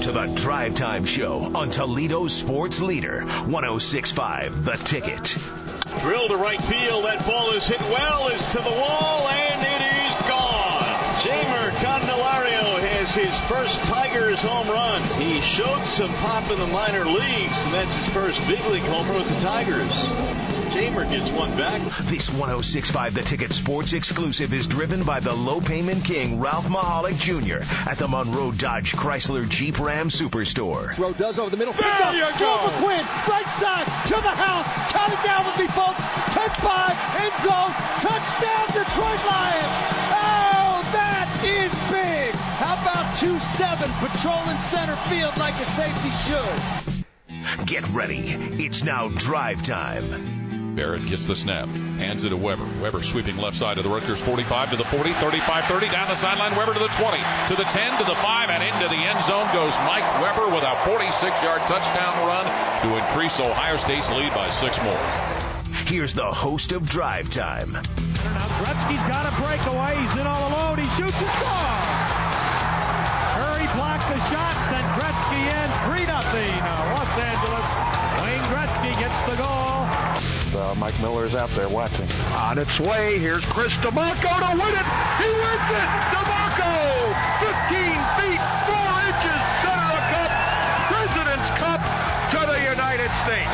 to the Drive Time Show on Toledo's sports leader, 106.5 The Ticket. Drill to right field. That ball is hit well. Is to the wall, and it is gone. Jeimer Candelario has his first Tigers home run. He showed some pop in the minor leagues, and that's his first big league homer with the Tigers. Jeimer gets one back. This 106.5 The Ticket Sports exclusive is driven by the low payment king, Ralph Mahalik Jr. at the Monroe Dodge Chrysler Jeep Ram Superstore. Throw does over the middle. There you go. Joe McQuinn, right side, to the house. Count it down with me, folks. 10-5, end zone, touchdown, Detroit Lions. Oh, that is big. How about 2-7 patrolling center field like a safety should? Get ready. It's now drive time. Barrett gets the snap, hands it to Weber. Weber sweeping left side of the Rutgers 45 to the 40, 35-30, down the sideline. Weber to the 20, to the 10, to the 5, and into the end zone goes Mike Weber with a 46-yard touchdown run to increase Ohio State's lead by 6 more. Here's the host of Drive Time. Now Gretzky's got a breakaway. He's in all alone. He shoots and scores. Curry blocked the shot, sent Gretzky in. 3-0. Los Angeles. Wayne Gretzky gets the goal. Mike Miller's out there watching. On its way, here's Chris DeMarco to win it. He wins it. DeMarco, 15 feet, 4 inches, center of cup, President's Cup to the United States.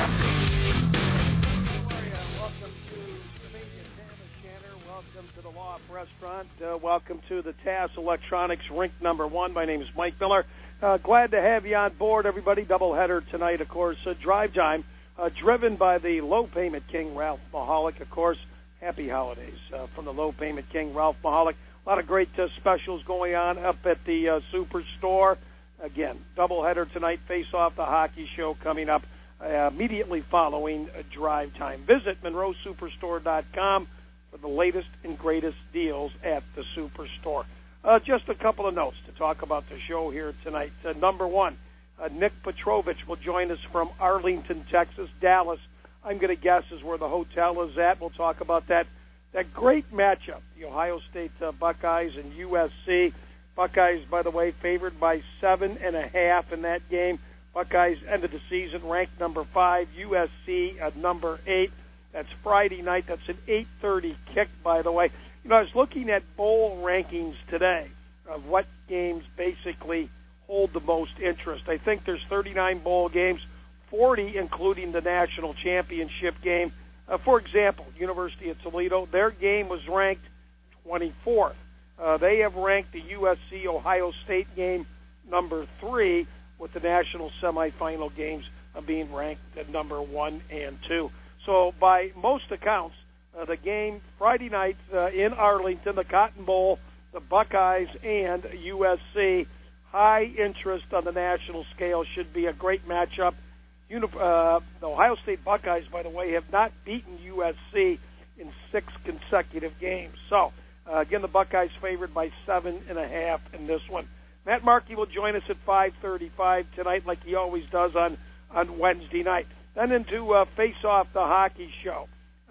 Welcome to Canadian Thomas Shanner. Welcome to the Loft Restaurant. Welcome to the TAS Electronics Rink number 1. My name is Mike Miller. Glad to have you on board, everybody. Doubleheader tonight, of course. Drive Time. Driven by the low payment king, Ralph Mahalik, of course. Happy holidays from the low payment king, Ralph Mahalik. A lot of great specials going on up at the Superstore. Again, doubleheader tonight, Face Off the Hockey Show coming up immediately following Drive Time. Visit MonroeSuperstore.com for the latest and greatest deals at the Superstore. Just a couple of notes to talk about the show here tonight. Number one, Nick Petrovich will join us from Arlington, Texas. Dallas, I'm going to guess, is where the hotel is at. We'll talk about that great matchup, the Ohio State Buckeyes and USC. Buckeyes, by the way, favored by 7.5 in that game. Buckeyes ended the season ranked number 5, USC at number 8. That's Friday night. That's an 8:30 kick, by the way. You know, I was looking at bowl rankings today of what games basically hold the most interest. I think there's 39 bowl games, 40 including the national championship game. For example, University of Toledo, their game was ranked 24th. They have ranked the USC-Ohio State game number 3, with the national semifinal games being ranked at number 1 and 2. So by most accounts, the game Friday night in Arlington, the Cotton Bowl, the Buckeyes and USC, high interest on the national scale, should be a great matchup. The Ohio State Buckeyes, by the way, have not beaten USC in 6 consecutive games. So, again, the Buckeyes favored by 7.5 in this one. Matt Markey will join us at 5:35 tonight, like he always does on Wednesday night. Then into Face Off the Hockey Show.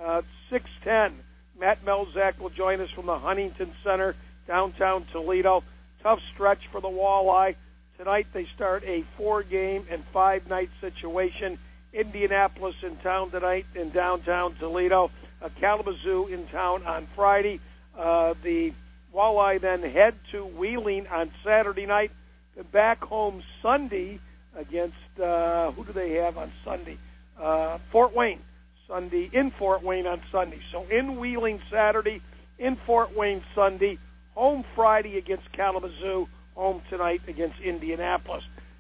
6:10, Matt Melzak will join us from the Huntington Center, downtown Toledo. Tough stretch for the Walleye. Tonight they start a 4-game and 5-night situation. Indianapolis in town tonight in downtown Toledo. Kalamazoo in town on Friday. The Walleye then head to Wheeling on Saturday night. Then back home Sunday against, who do they have on Sunday? Fort Wayne. Sunday in Fort Wayne on Sunday. So in Wheeling Saturday, in Fort Wayne Sunday. Home Friday against Kalamazoo, home tonight against Indianapolis.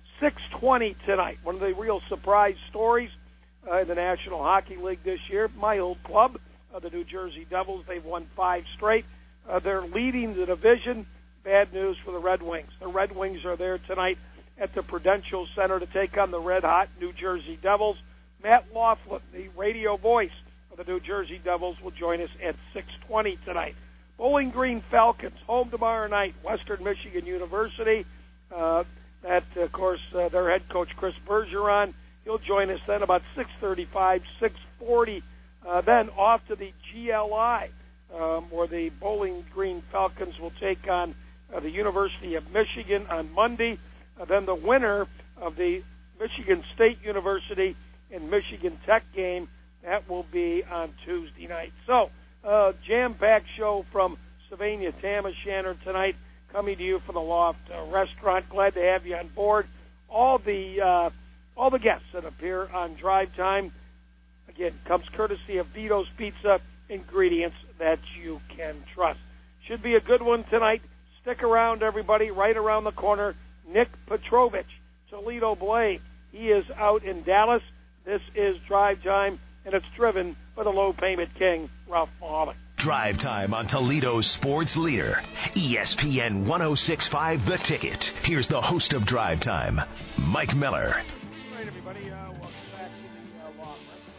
6:20 tonight. One of the real surprise stories in the National Hockey League this year, my old club, the New Jersey Devils, they've won 5 straight. They're leading the division. Bad news for the Red Wings. The Red Wings are there tonight at the Prudential Center to take on the red-hot New Jersey Devils. Matt Laughlin, the radio voice of the New Jersey Devils, will join us at 6:20 tonight. Bowling Green Falcons, home tomorrow night, Western Michigan University. That, of course, their head coach, Chris Bergeron. He'll join us then about 6:35, 6:40. Then off to the GLI, where the Bowling Green Falcons will take on the University of Michigan on Monday. Then the winner of the Michigan State University and Michigan Tech game, that will be on Tuesday night. So, jam-packed show from Sylvania Tamashanner tonight, coming to you from the Loft Restaurant. Glad to have you on board. All the guests that appear on Drive Time, again, comes courtesy of Vito's Pizza, ingredients that you can trust. Should be a good one tonight. Stick around, everybody. Right around the corner, Nick Petrovich, Toledo Blade. He is out in Dallas. This is Drive Time, and it's driven by the low payment king, Ralph Mahalik. Drive Time on Toledo's sports leader, ESPN 106.5 The Ticket. Here's the host of Drive Time, Mike Miller. All right, everybody. Welcome back to the Law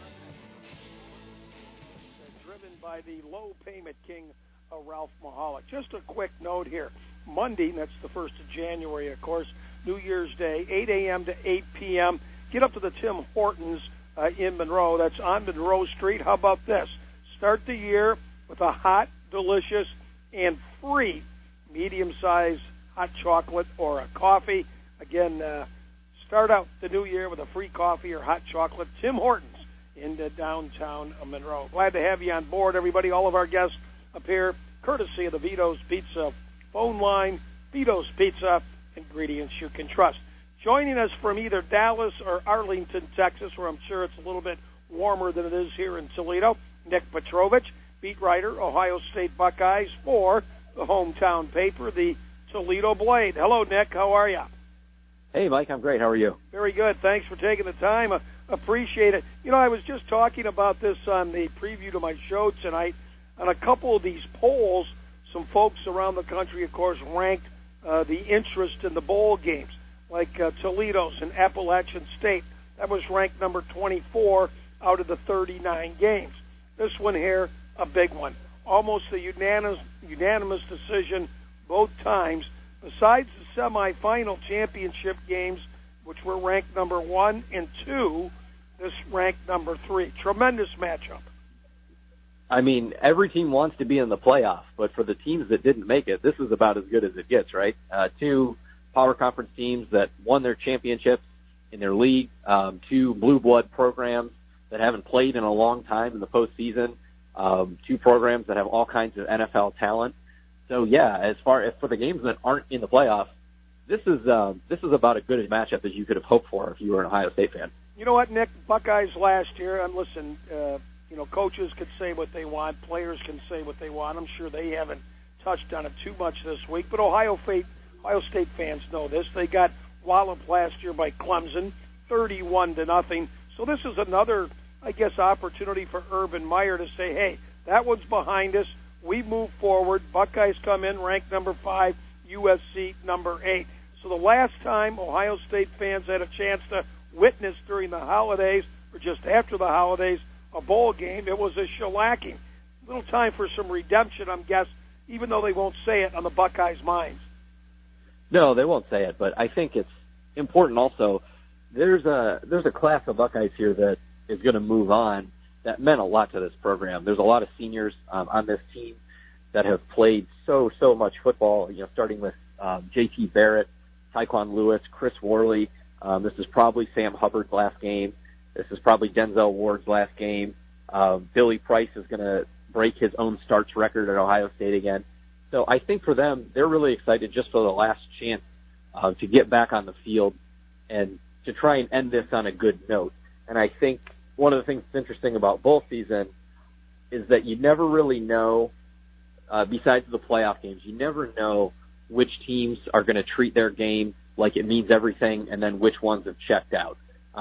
driven by the low payment king, Ralph Mahalik. Just a quick note here. Monday, that's the 1st of January, of course, New Year's Day, 8 a.m. to 8 p.m. Get up to the Tim Hortons in Monroe. That's on Monroe Street. How about this? Start the year with a hot, delicious, and free medium-sized hot chocolate or a coffee. Again, start out the new year with a free coffee or hot chocolate. Tim Hortons in downtown Monroe. Glad to have you on board, everybody. All of our guests appear courtesy of the Vito's Pizza phone line. Vito's Pizza, ingredients you can trust. Joining us from either Dallas or Arlington, Texas, where I'm sure it's a little bit warmer than it is here in Toledo, Nick Petrovich, beat writer, Ohio State Buckeyes for the hometown paper, the Toledo Blade. Hello, Nick. How are you? Hey, Mike. I'm great. How are you? Very good. Thanks for taking the time. Appreciate it. You know, I was just talking about this on the preview to my show tonight. On a couple of these polls, some folks around the country, of course, ranked the interest in the bowl games, like Toledo's and Appalachian State. That was ranked number 24 out of the 39 games. This one here, a big one. Almost a unanimous decision both times. Besides the semifinal championship games, which were ranked number 1 and 2, this ranked number 3. Tremendous matchup. I mean, every team wants to be in the playoff, but for the teams that didn't make it, this is about as good as it gets, right? Two power conference teams that won their championships in their league, two blue blood programs that haven't played in a long time in the postseason, two programs that have all kinds of NFL talent. So yeah, as far as for the games that aren't in the playoffs, this is about as good a matchup as you could have hoped for if you were an Ohio State fan. You know what, Nick? Buckeyes last year, and listen, coaches could say what they want, players can say what they want. I'm sure they haven't touched on it too much this week, but Ohio State fans know this. They got walloped last year by Clemson, 31-0. So this is another, I guess, opportunity for Urban Meyer to say, hey, that one's behind us. We move forward. Buckeyes come in ranked number 5, USC number 8. So the last time Ohio State fans had a chance to witness during the holidays or just after the holidays a bowl game, it was a shellacking. Little time for some redemption, I'm guessing, even though they won't say it on the Buckeyes' minds. No, they won't say it, but I think it's important also. There's a class of Buckeyes here that is going to move on that meant a lot to this program. There's a lot of seniors on this team that have played so much football, starting with J.T. Barrett, Tyquan Lewis, Chris Worley. This is probably Sam Hubbard's last game. This is probably Denzel Ward's last game. Billy Price is going to break his own starts record at Ohio State again. So I think for them, they're really excited just for the last chance to get back on the field and to try and end this on a good note. And I think one of the things that's interesting about bowl season is that you never really know, besides the playoff games, you never know which teams are going to treat their game like it means everything and then which ones have checked out.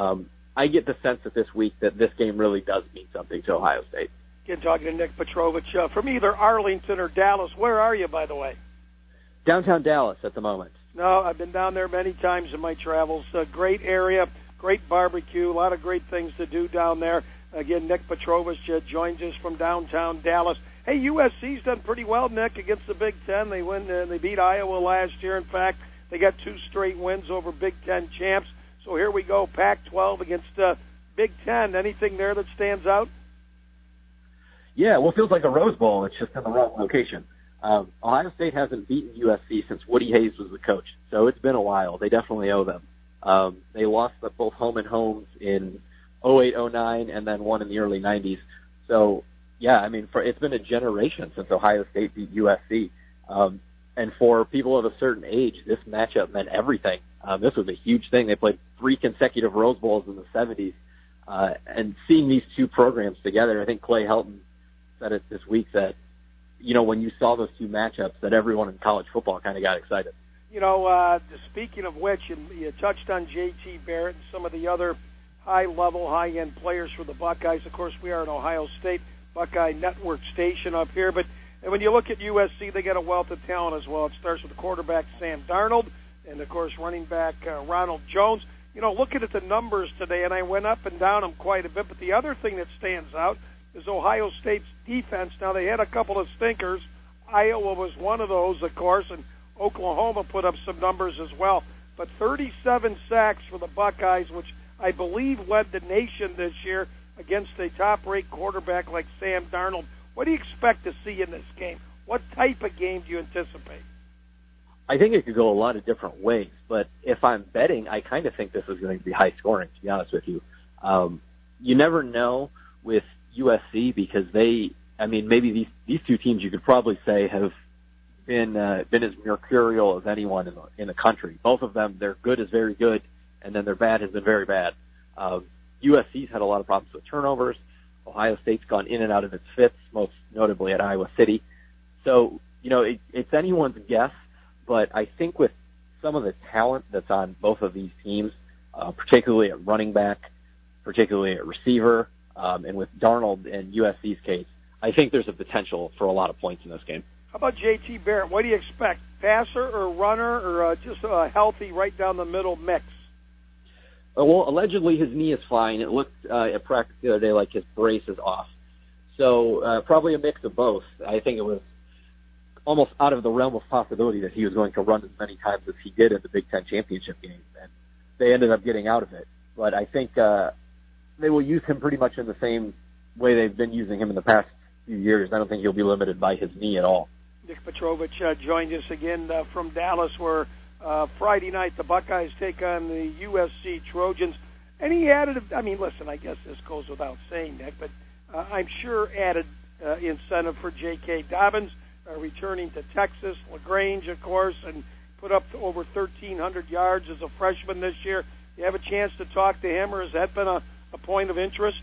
I get the sense that this week that this game really does mean something to Ohio State. Again, talking to Nick Petrovich from either Arlington or Dallas. Where are you, by the way? Downtown Dallas at the moment. No, I've been down there many times in my travels. Great area, great barbecue, a lot of great things to do down there. Again, Nick Petrovich joins us from downtown Dallas. Hey, USC's done pretty well, Nick, against the Big Ten. They beat Iowa last year. In fact, they got 2 straight wins over Big Ten champs. So here we go, Pac-12 against Big Ten. Anything there that stands out? Yeah, well, it feels like a Rose Bowl. It's just in the wrong location. Ohio State hasn't beaten USC since Woody Hayes was the coach, so it's been a while. They definitely owe them. They lost both home and homes in 08, 09, and then one in the early 90s. So, yeah, I mean, it's been a generation since Ohio State beat USC. And for people of a certain age, this matchup meant everything. This was a huge thing. They played 3 consecutive Rose Bowls in the 70s. And seeing these two programs together, I think Clay Helton said it this week that, when you saw those two matchups, that everyone in college football kind of got excited. Speaking of which, you touched on J.T. Barrett and some of the other high-level, high-end players for the Buckeyes. Of course, we are an Ohio State Buckeye Network station up here. But when you look at USC, they got a wealth of talent as well. It starts with the quarterback, Sam Darnold, and, of course, running back Ronald Jones. Looking at the numbers today, and I went up and down them quite a bit, but the other thing that stands out is Ohio State's defense. Now, they had a couple of stinkers. Iowa was one of those, of course, and Oklahoma put up some numbers as well. But 37 sacks for the Buckeyes, which I believe led the nation this year against a top-rate quarterback like Sam Darnold. What do you expect to see in this game? What type of game do you anticipate? I think it could go a lot of different ways, but if I'm betting, I kind of think this is going to be high scoring, to be honest with you. You never know with USC because maybe these two teams you could probably say have been as mercurial as anyone in the country. Both of them, their good is very good, and then their bad has been very bad. USC's had a lot of problems with turnovers. Ohio State's gone in and out of its fits, most notably at Iowa City. So, it's anyone's guess, but I think with some of the talent that's on both of these teams, particularly at running back, particularly at receiver, and with Darnold in USC's case, I think there's a potential for a lot of points in this game. How about J.T. Barrett? What do you expect? Passer or runner or just a healthy right down the middle mix? Well, allegedly his knee is fine. It looked at practice the other day like his brace is off. So probably a mix of both. I think it was almost out of the realm of possibility that he was going to run as many times as he did in the Big Ten championship game, and they ended up getting out of it. But I think they will use him pretty much in the same way they've been using him in the past few years. I don't think he'll be limited by his knee at all. Nick Petrovich joined us again from Dallas, where Friday night the Buckeyes take on the USC Trojans. And he added, listen, I guess this goes without saying, Nick, but I'm sure added incentive for J.K. Dobbins, returning to Texas, LaGrange, of course, and put up to over 1,300 yards as a freshman this year. You have a chance to talk to him, or has that been a point of interest?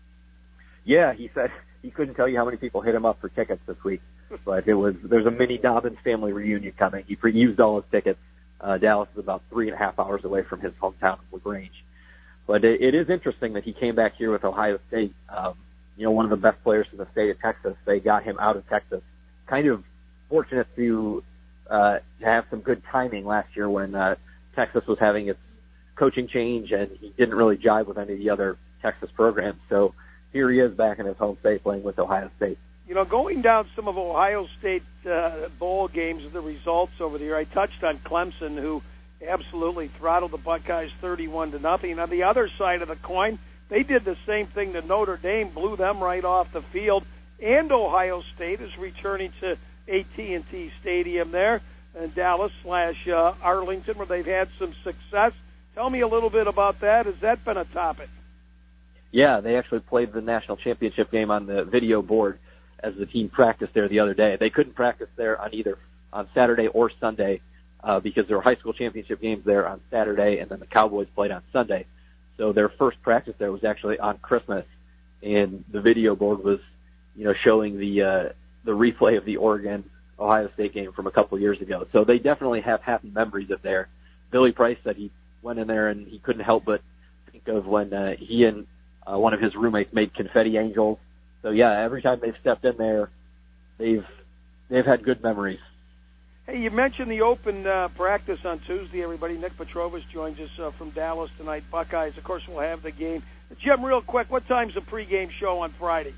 Yeah, he said he couldn't tell you how many people hit him up for tickets this week, but there's a mini Dobbins family reunion coming. He used all his tickets. Dallas is about 3.5 hours away from his hometown of LaGrange. But it is interesting that he came back here with Ohio State. One of the best players in the state of Texas. They got him out of Texas. Kind of fortunate to have some good timing last year when Texas was having its coaching change, and he didn't really jive with any of the other Texas programs. So here he is back in his home state playing with Ohio State. Going down some of Ohio State bowl games, the results over the year, I touched on Clemson, who absolutely throttled the Buckeyes 31-0. On the other side of the coin, they did the same thing to Notre Dame, blew them right off the field. And Ohio State is returning to AT&T Stadium there in Dallas/Arlington, where they've had some success. Tell me a little bit about that. Has that been a topic? Yeah, they actually played the national championship game on the video board as the team practiced there the other day. They couldn't practice there on Saturday or Sunday because there were high school championship games there on Saturday, and then the Cowboys played on Sunday. So their first practice there was actually on Christmas, and the video board was showing the replay of the Oregon-Ohio State game from a couple years ago. So they definitely have happy memories of there. Billy Price said he went in there and he couldn't help but think of when he and one of his roommates made confetti angels. So yeah, every time they've stepped in there, they've had good memories. Hey, you mentioned the open practice on Tuesday, everybody. Nick Petrovich joins us from Dallas tonight. Buckeyes, of course, will have the game. Jim, real quick, what time's the pregame show on Friday?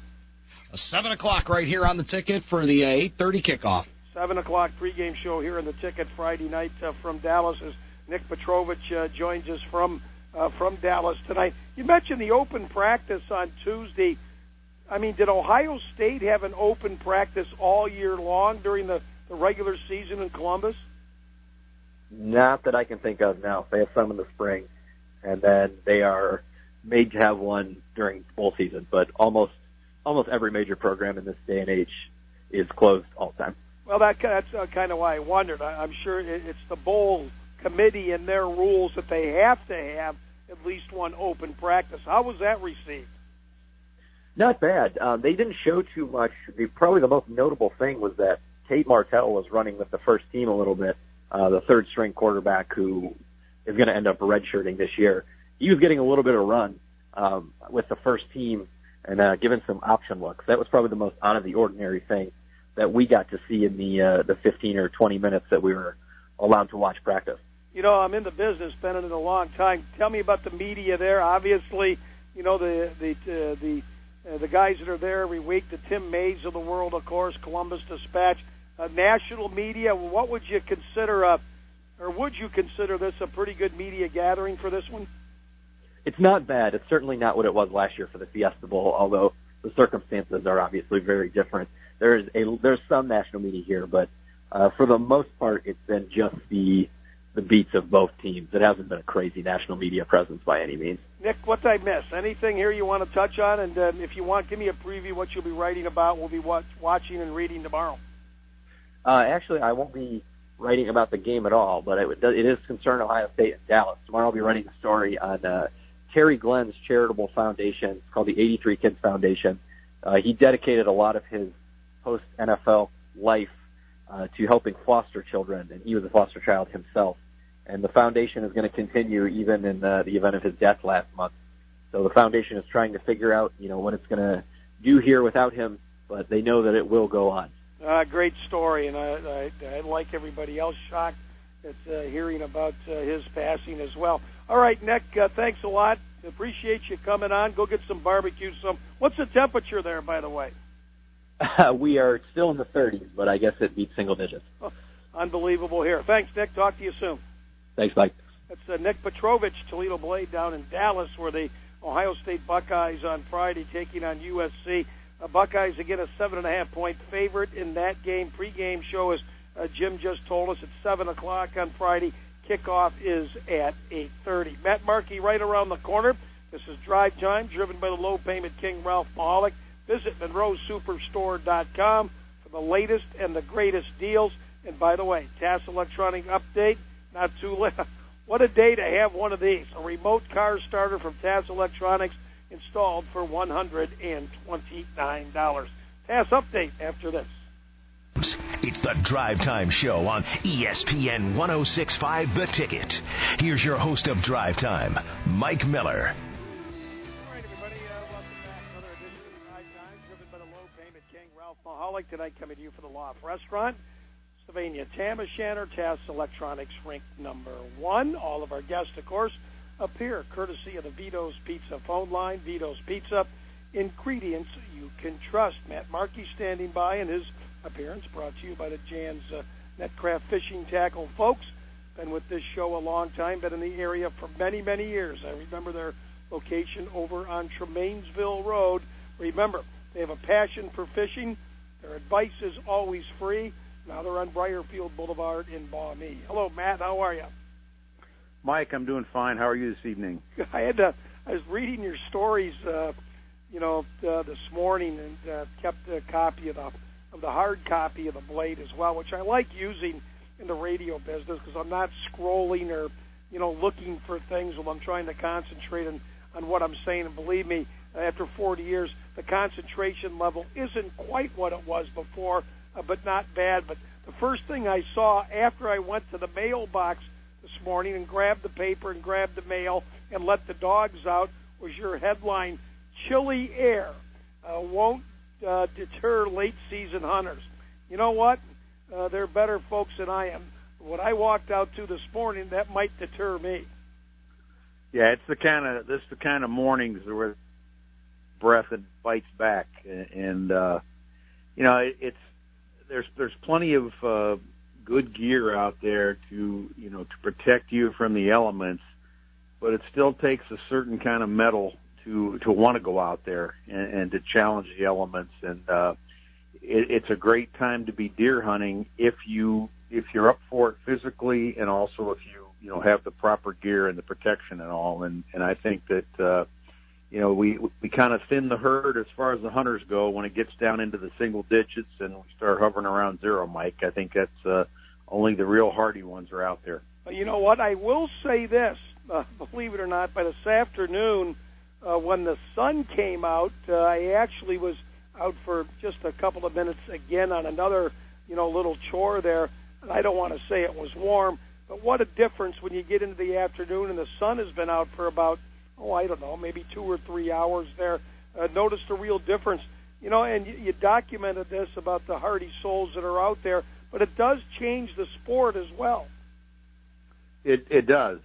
7 o'clock right here on the ticket for the 8:30 kickoff. 7 o'clock pregame show here on the ticket Friday night from Dallas as Nick Petrovich joins us from Dallas tonight. You mentioned the open practice on Tuesday. Did Ohio State have an open practice all year long during the the regular season in Columbus? Not that I can think of now. They have some in the spring, and then they are made to have one during bowl season. But almost every major program in this day and age is closed all the time. Well, that's kind of why I wondered. I'm sure it's the bowl committee and their rules that they have to have at least one open practice. How was that received? Not bad. They didn't show too much. Probably the most notable thing was that Tate Martell was running with the first team a little bit, the third-string quarterback who is going to end up redshirting this year. He was getting a little bit of run with the first team and given some option looks. That was probably the most out-of-the-ordinary thing that we got to see in the 15 or 20 minutes that we were allowed to watch practice. You know, I'm in the business, been in it a long time. Tell me about the media there. Obviously, you know, the guys that are there every week, the Tim Mays of the world, of course, Columbus Dispatch, national media. What would you consider or would you consider this a pretty good media gathering for this one? It's not bad. It's certainly not what it was last year for the Fiesta Bowl, although the circumstances are obviously very different. There's some national media here, but for the most part, it's been just the beats of both teams. It hasn't been a crazy national media presence by any means. Nick, what did I miss? Anything here you want to touch on? And if you want, give me a preview of what you'll be writing about. We'll be watching and reading tomorrow. Actually, I won't be writing about the game at all, but it is concerned Ohio State and Dallas. Tomorrow I'll be writing a story on Terry Glenn's charitable foundation. It's called the 83 Kids Foundation. He dedicated a lot of his post-NFL life to helping foster children, and he was a foster child himself. And the foundation is going to continue even in the event of his death last month. So the foundation is trying to figure out, what it's going to do here without him, but they know that it will go on. Great story, and I like everybody else shocked at hearing about his passing as well. All right, Nick, thanks a lot. Appreciate you coming on. Go get some barbecue. What's the temperature there, by the way? We are still in the 30s, but I guess it beats single digits. Oh, unbelievable here. Thanks, Nick. Talk to you soon. Thanks, Mike. That's Nick Petrovich, Toledo Blade down in Dallas, where the Ohio State Buckeyes on Friday taking on USC. Buckeyes, again, a 7.5-point favorite in that game. Pre-game show, as Jim just told us, at 7 o'clock on Friday. Kickoff is at 8:30. Matt Markey right around the corner. This is Drive Time, driven by the low-payment king, Ralph Mahalik. Visit MonroeSuperstore.com for the latest and the greatest deals. And by the way, TAS Electronic Update, not too late. What a day to have one of these. A remote car starter from TAS Electronics installed for $129. TAS Update after this. It's the Drive Time Show on ESPN 106.5 The Ticket. Here's your host of Drive Time, Mike Miller. Mahalik tonight, coming to you for the Loft Restaurant, Sylvania Tam-O-Shanter, TAS Electronics Rink number 1. All of our guests, of course, appear courtesy of the Vito's Pizza phone line. Vito's Pizza, ingredients you can trust. Matt Markey standing by, and his appearance brought to you by the Jan's Netcraft Fishing Tackle folks. Been with this show a long time, been in the area for many, many years. I remember their location over on Tremainsville Road. Remember, they have a passion for fishing. Their advice is always free. Now they're on Briarfield Boulevard in Maumee. Hello, Matt. How are you? Mike, I'm doing fine. How are you this evening? I was reading your stories, this morning, and kept a copy of the hard copy of the Blade as well, which I like using in the radio business because I'm not scrolling or looking for things while I'm trying to concentrate on what I'm saying. And believe me, after 40 years, the concentration level isn't quite what it was before, but not bad. But the first thing I saw after I went to the mailbox this morning and grabbed the paper and grabbed the mail and let the dogs out was your headline, Chilly Air Won't Deter Late Season Hunters. You know what? They're better folks than I am. What I walked out to this morning, that might deter me. Yeah, it's the kind of mornings where breath and bites back, and there's plenty of good gear out there to protect you from the elements, but it still takes a certain kind of mettle to want to go out there and to challenge the elements. And it's a great time to be deer hunting if you're up for it physically, and also if you have the proper gear and the protection and all. And I think that we kind of thin the herd as far as the hunters go when it gets down into the single digits and we start hovering around zero, Mike. I think that's only the real hardy ones are out there. You know what? I will say this, believe it or not, by this afternoon, when the sun came out, I actually was out for just a couple of minutes again on another, little chore there. And I don't want to say it was warm, but what a difference when you get into the afternoon and the sun has been out for about, I don't know, maybe 2 or 3 hours there. Noticed a real difference. And you documented this about the hardy souls that are out there, but it does change the sport as well. It does.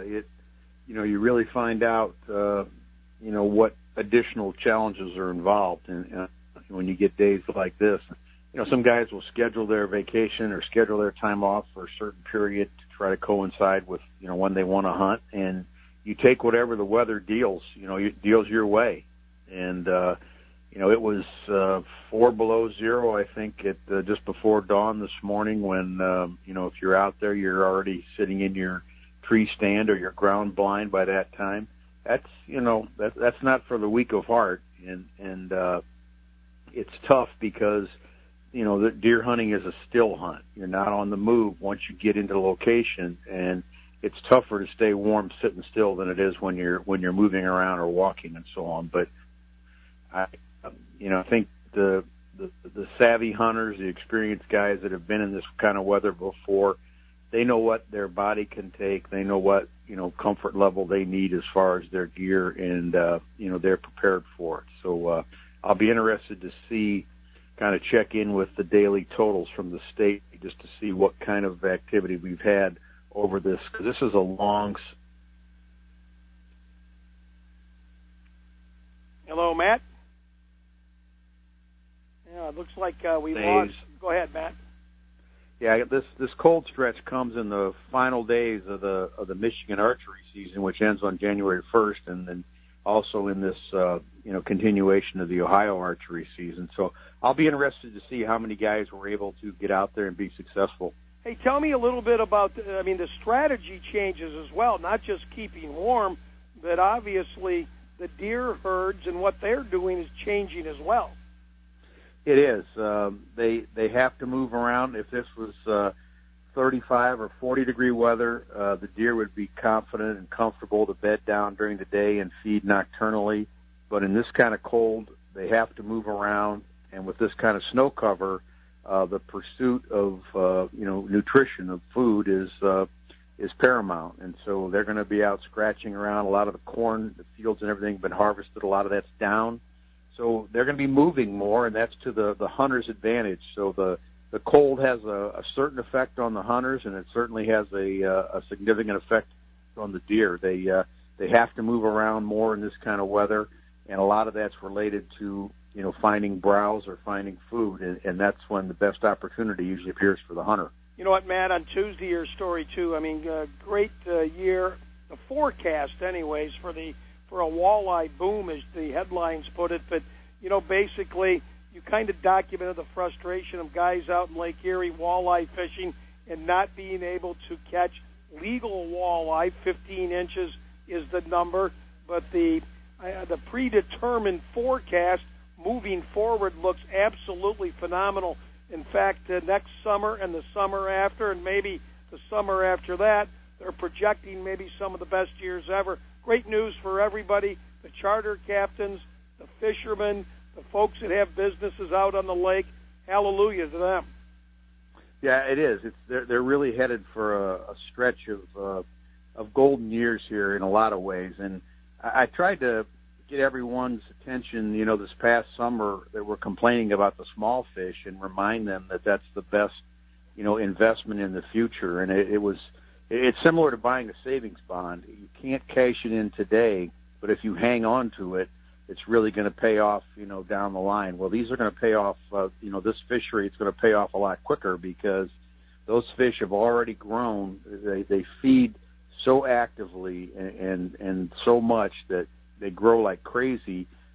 You really find out, what additional challenges are involved. And when you get days like this, some guys will schedule their vacation or schedule their time off for a certain period to try to coincide with, when they want to hunt. And you take whatever the weather deals your way. And, it was 4 below zero, I think, at just before dawn this morning when, if you're out there, you're already sitting in your tree stand or your ground blind by that time. That's, that's not for the weak of heart. And it's tough because, the deer hunting is a still hunt. You're not on the move once you get into the location, and it's tougher to stay warm sitting still than it is when you're moving around or walking and so on. But I think the savvy hunters, the experienced guys that have been in this kind of weather before, they know what their body can take. They know what, comfort level they need as far as their gear, and, they're prepared for it. So, I'll be interested to see, kind of check in with the daily totals from the state just to see what kind of activity we've had over this, because this is a long. Hello, Matt. Yeah, it looks like we lost. Go ahead, Matt. Yeah, this cold stretch comes in the final days of the Michigan archery season, which ends on January 1st, and then also in this continuation of the Ohio archery season. So I'll be interested to see how many guys were able to get out there and be successful. Hey, tell me a little bit about, the strategy changes as well, not just keeping warm, but obviously the deer herds and what they're doing is changing as well. It is. They have to move around. If this was 35 or 40 degree weather, the deer would be confident and comfortable to bed down during the day and feed nocturnally. But in this kind of cold, they have to move around. And with this kind of snow cover, the pursuit of nutrition, of food is paramount. And so they're going to be out scratching around. A lot of the corn, the fields and everything have been harvested. A lot of that's down. So they're going to be moving more, and that's to the hunter's advantage. So the cold has a certain effect on the hunters, and it certainly has a significant effect on the deer. They have to move around more in this kind of weather, and a lot of that's related to finding browse or finding food, and that's when the best opportunity usually appears for the hunter. You know what, Matt? On Tuesday, your story too. Great year. The forecast, anyways, for a walleye boom, as the headlines put it. But basically, you kind of documented the frustration of guys out in Lake Erie walleye fishing and not being able to catch legal walleye. 15 inches is the number, but the predetermined forecast moving forward looks absolutely phenomenal. In fact, next summer and the summer after, and maybe the summer after that, they're projecting maybe some of the best years ever. Great news for everybody, the charter captains, the fishermen, the folks that have businesses out on the lake. Hallelujah to them. Yeah, it is. They're really headed for a stretch of golden years here in a lot of ways. And I tried to get everyone's attention, this past summer that were complaining about the small fish and remind them that that's the best, investment in the future. And it's similar to buying a savings bond. You can't cash it in today, but if you hang on to it, it's really going to pay off, down the line. Well, these are going to pay off, this fishery, it's going to pay off a lot quicker because those fish have already grown. They feed so actively and so much that they grow like crazy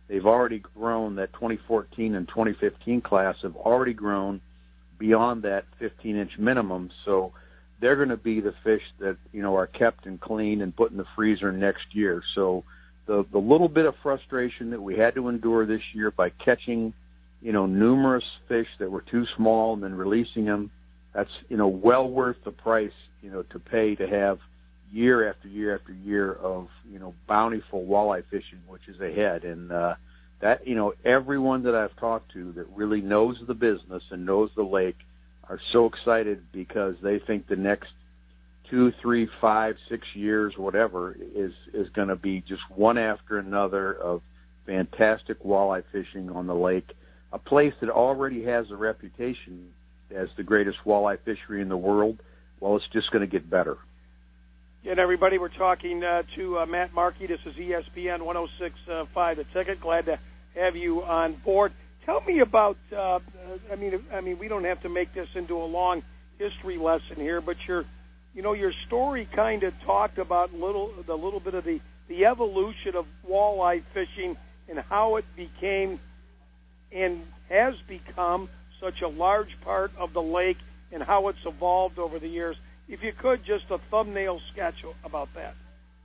they've already grown. That 2014 and 2015 class have already grown beyond that 15-inch minimum. So they're going to be the fish that, are kept and cleaned and put in the freezer next year. So the little bit of frustration that we had to endure this year by catching, numerous fish that were too small and then releasing them, that's, well worth the price, to pay to have year after year after year of, bountiful walleye fishing, which is ahead. And that, everyone that I've talked to that really knows the business and knows the lake are so excited because they think the next 2, 3, 5, 6 years, whatever, is going to be just one after another of fantastic walleye fishing on the lake, a place that already has a reputation as the greatest walleye fishery in the world. Well, it's just going to get better. And everybody, we're talking to Matt Markey. This is ESPN 106.5 The Ticket. Glad to have you on board. Tell me about. I mean, we don't have to make this into a long history lesson here, but your story kind of talked about the little bit of the evolution of walleye fishing and how it became and has become such a large part of the lake and how it's evolved over the years. If you could, just a thumbnail sketch about that.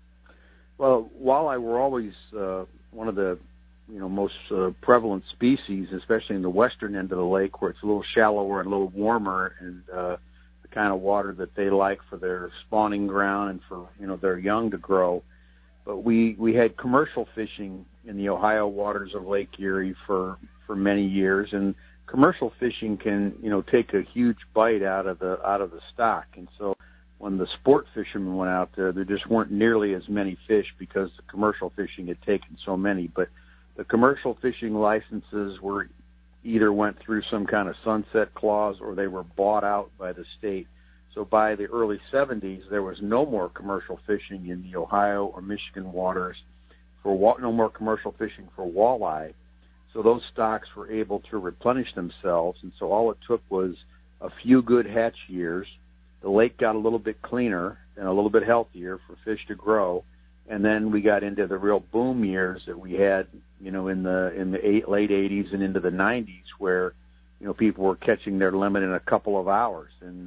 Well, walleye were always one of the most prevalent species, especially in the western end of the lake, where it's a little shallower and a little warmer, and the kind of water that they like for their spawning ground and for their young to grow. But we had commercial fishing in the Ohio waters of Lake Erie for many years, and commercial fishing can take a huge bite out of the stock. And so when the sport fishermen went out there just weren't nearly as many fish because the commercial fishing had taken so many. But the commercial fishing licenses either went through some kind of sunset clause or they were bought out by the state. So by the early 70s, there was no more commercial fishing in the Ohio or Michigan waters, no more commercial fishing for walleye. So those stocks were able to replenish themselves, and so all it took was a few good hatch years. The lake got a little bit cleaner and a little bit healthier for fish to grow, and then we got into the real boom years that we had, in the late 80s and into the 90s, where people were catching their limit in a couple of hours, and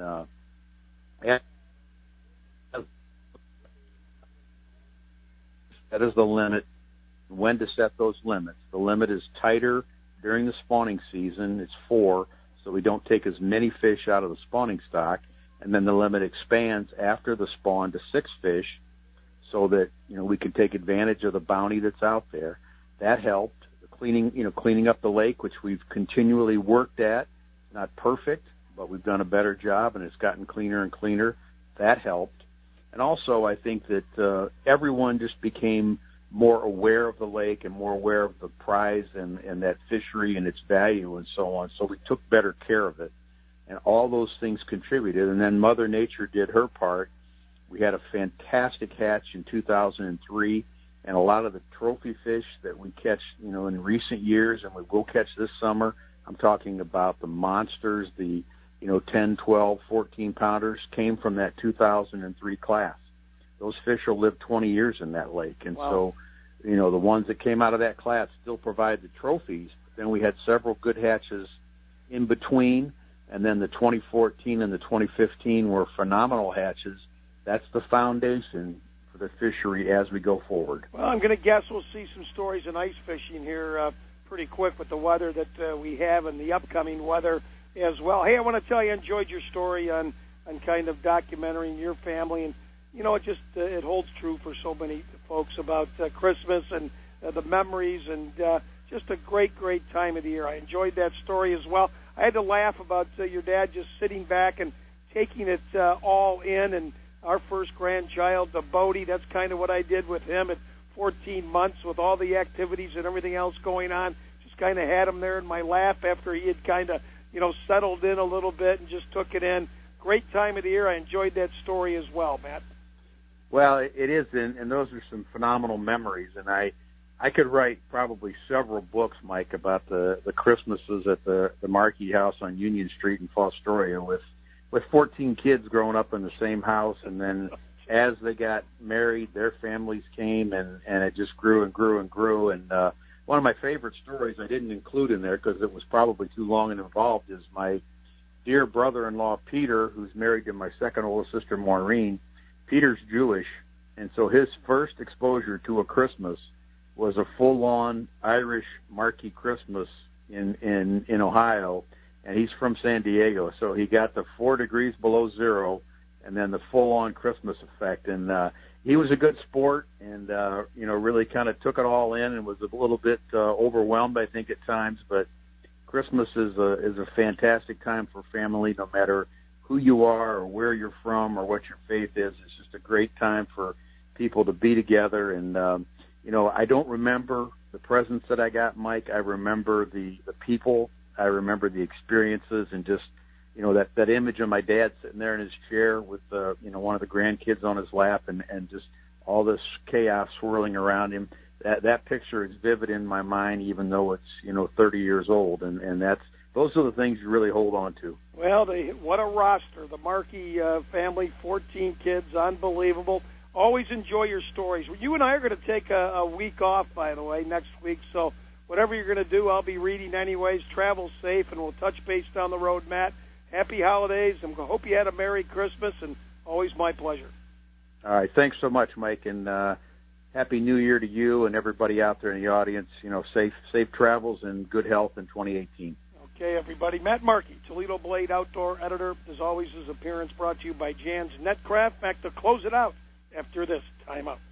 that is the limit. When to set those limits. The limit is tighter during the spawning season. It's 4, so we don't take as many fish out of the spawning stock. And then the limit expands after the spawn to 6 fish so that, we can take advantage of the bounty that's out there. That helped. Cleaning up the lake, which we've continually worked at. Not perfect, but we've done a better job, and it's gotten cleaner and cleaner. That helped. And also, I think that everyone just became more aware of the lake and more aware of the prize and that fishery and its value and so on. So we took better care of it. And all those things contributed. And then Mother Nature did her part. We had a fantastic hatch in 2003, and a lot of the trophy fish that we catch, in recent years and we will catch this summer, I'm talking about the monsters, the, 10, 12, 14-pounders, came from that 2003 class. Those fish will live 20 years in that lake. And wow. So, the ones that came out of that class still provide the trophies. But then we had several good hatches in between, and then the 2014 and the 2015 were phenomenal hatches. That's the foundation for the fishery as we go forward. Well, I'm going to guess we'll see some stories in ice fishing here pretty quick with the weather that we have and the upcoming weather as well. Hey, I want to tell you, I enjoyed your story on kind of documenting your family, and it holds true for so many folks about Christmas and the memories, and just a great time of the year. I enjoyed that story as well. I had to laugh about your dad just sitting back and taking it all in, and our first grandchild, the Bodie, that's kind of what I did with him at 14 months with all the activities and everything else going on. Just kind of had him there in my lap after he had kind of, settled in a little bit and just took it in. Great time of the year. I enjoyed that story as well, Matt. Well, it is, and those are some phenomenal memories. And I could write probably several books, Mike, about the Christmases at the Markey House on Union Street in Fostoria with 14 kids growing up in the same house. And then as they got married, their families came, and it just grew and grew and grew. And one of my favorite stories I didn't include in there because it was probably too long and involved is my dear brother-in-law, Peter, who's married to my second oldest sister, Maureen. Peter's Jewish, and so his first exposure to a Christmas was a full-on Irish marquee Christmas in Ohio, and he's from San Diego, so he got the 4 degrees below zero and then the full-on Christmas effect. And he was a good sport and, really kind of took it all in and was a little bit overwhelmed, I think, at times. But Christmas is a fantastic time for family, no matter who you are or where you're from or what your faith is. It's just a great time for people to be together. And, I don't remember the presents that I got, Mike. I remember the people. I remember the experiences and just, that image of my dad sitting there in his chair with, one of the grandkids on his lap and just all this chaos swirling around him. That picture is vivid in my mind, even though it's, 30 years old. And those are the things you really hold on to. Well, what a roster. The Markey family, 14 kids, unbelievable. Always enjoy your stories. You and I are going to take a week off, by the way, next week. So whatever you're going to do, I'll be reading anyways. Travel safe, and we'll touch base down the road, Matt. Happy holidays, and hope you had a Merry Christmas, and always my pleasure. All right. Thanks so much, Mike, and Happy New Year to you and everybody out there in the audience. Safe travels and good health in 2018. Okay, everybody. Matt Markey, Toledo Blade Outdoor Editor. As always, his appearance brought to you by Jan's Netcraft. Back to close it out after this timeout.